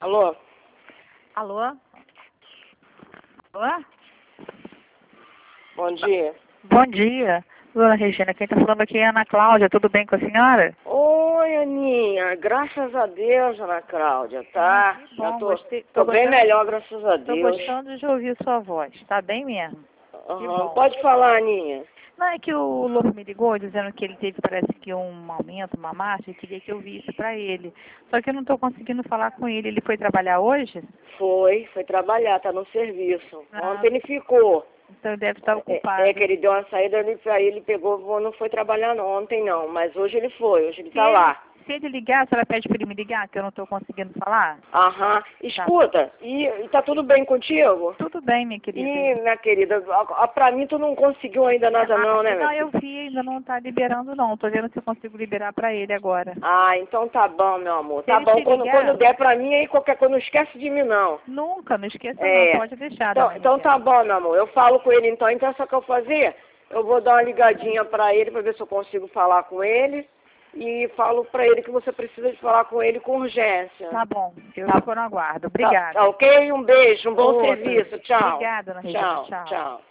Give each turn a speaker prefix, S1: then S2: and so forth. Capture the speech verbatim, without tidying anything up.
S1: Alô?
S2: Alô? Alô?
S1: Bom dia.
S2: Bom dia. Dona Regina, quem está falando aqui é a Ana Cláudia. Tudo bem com a senhora?
S1: Oi, Aninha. Graças a Deus, Ana Cláudia, tá?
S2: Que
S1: Já
S2: bom,
S1: tô,
S2: gostei.
S1: tô,
S2: Tô
S1: bem
S2: gostando-
S1: melhor, graças a
S2: Tô
S1: Deus.
S2: gostando de ouvir sua voz. Tá bem mesmo? Que
S1: Aham.
S2: bom.
S1: Pode falar, Aninha.
S2: Não, é que o Lobo me ligou dizendo que ele teve, parece que um aumento, uma marcha, e queria que eu visse para ele. Só que eu não estou conseguindo falar com ele. Ele foi trabalhar hoje?
S1: Foi, foi trabalhar, tá no serviço.
S2: Ah.
S1: Ontem ele ficou.
S2: Então ele deve estar ocupado.
S1: É, é que ele deu uma saída, ele, aí ele pegou, não foi trabalhar não, ontem não, mas hoje ele foi, hoje ele
S2: Se
S1: tá
S2: ele-
S1: lá.
S2: Se ele ligar, a senhora pede para ele me ligar, que eu não estou conseguindo falar?
S1: Aham. Escuta, e, e tá tudo bem contigo?
S2: Tudo bem, minha querida.
S1: E, minha querida, a- a- pra mim tu não conseguiu ainda nada não, né, minha
S2: Não, eu
S1: filha?
S2: vi, ainda não está liberando não. Tô vendo se eu consigo liberar para ele agora.
S1: Ah, então tá bom, meu amor.
S2: Se
S1: Tá
S2: ele
S1: bom,
S2: te
S1: quando,
S2: ligar-
S1: quando der pra mim aí, qualquer coisa, não esquece de mim não.
S2: Nunca, não esqueça
S1: É.
S2: não, pode deixar.
S1: Então,
S2: dona
S1: então
S2: Regina.
S1: tá bom, meu amor. Eu falo com ele então. Então, sabe o que eu vou fazer? Eu vou dar uma ligadinha pra ele pra ver se eu consigo falar com ele. E falo pra ele que você precisa de falar com ele com urgência.
S2: Tá bom, eu
S1: Tá.
S2: fico no aguardo.
S1: Tá,
S2: Obrigada.
S1: tá ok? Um beijo, um bom
S2: Outra.
S1: serviço. Tchau.
S2: Obrigada, dona Regina.
S1: Tchau,
S2: Tchau.
S1: tchau.